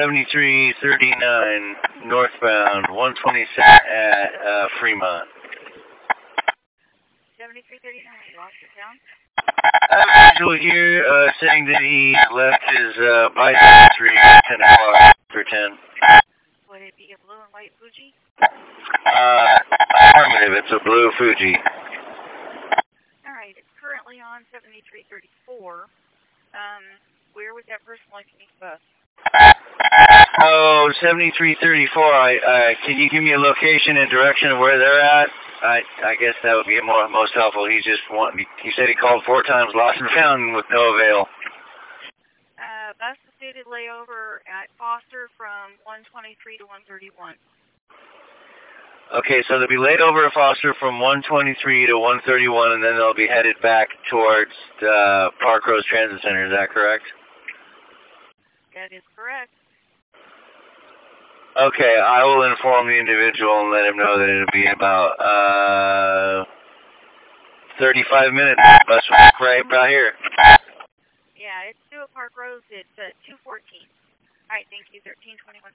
7339 northbound, 126 at Fremont. 7339, lost it down. Visual here, saying that he left his bicycle tree at 10 o'clock for 10. Would it be a blue and white Fuji? Affirmative, it's a blue Fuji. Alright, it's currently on 7334. Where would that person like to meet the bus? Oh, 7334, can you give me a location and direction of where they're at? I guess that would be most helpful. He said he called 4 times, lost and found with no avail. Bus is stated layover at Foster from 123 to 131. Okay, so they'll be laid over at Foster from 123 to 131, and then they'll be headed back towards Park Rose Transit Center. Is that correct? That is correct. Okay, I will inform the individual and let him know that it'll be about 35 minutes. Bus will be right about here. Yeah, it's due at Park Rose. It's 214. All right, thank you. 1321.